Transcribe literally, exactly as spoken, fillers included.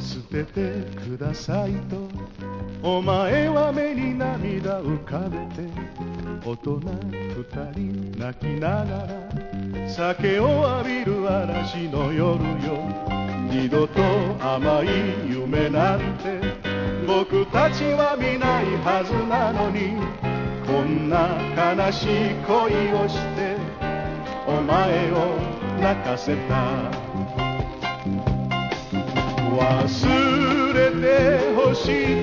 捨ててくださいとお前は目に涙浮かべて大人二人泣きながら酒を浴びる嵐の夜よ二度と甘い夢なんて僕たちは見ないはずなのにこんな悲しい恋をしてお前を泣かせた忘れてほしい